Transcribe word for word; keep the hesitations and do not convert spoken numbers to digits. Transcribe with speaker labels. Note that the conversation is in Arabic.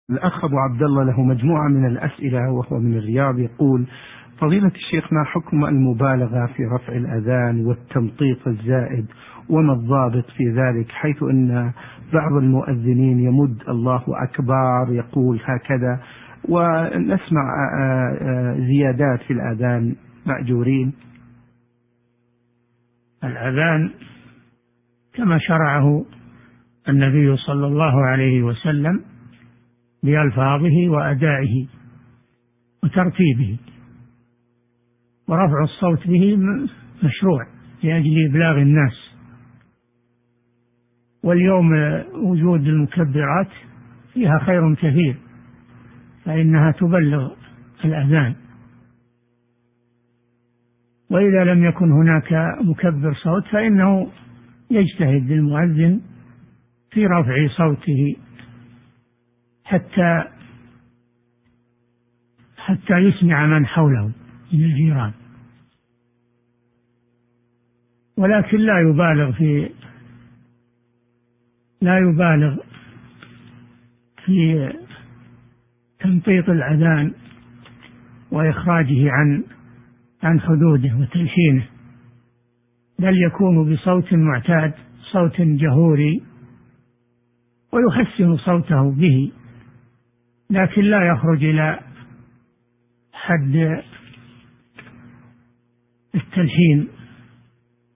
Speaker 1: الأخ أبو عبد الله له مجموعة من الأسئلة وهو من الرياض، يقول: فضيلة الشيخ، ما حكم المبالغة في رفع الأذان والتمطيط الزائد، وما الضابط في ذلك، حيث أن بعض المؤذنين يمد الله أكبر يقول هكذا، ونسمع زيادات في الأذان مأجورين؟
Speaker 2: الأذان كما شرعه النبي صلى الله عليه وسلم بألفاظه وأدائه وترتيبه، ورفع الصوت به مشروع لأجل إبلاغ الناس. واليوم وجود المكبرات فيها خير كثير، فإنها تبلغ الأذان. وإذا لم يكن هناك مكبر صوت فإنه يجتهد المؤذن في رفع صوته حتى حتى يسمع من حوله من الجيران، ولكن لا يبالغ في لا يبالغ في تمطيط الأذان وإخراجه عن عن حدوده وتلحينه، بل يكون بصوت معتاد، صوت جهوري، ويحسن صوته به، لكن لا يخرج إلى حد التلحين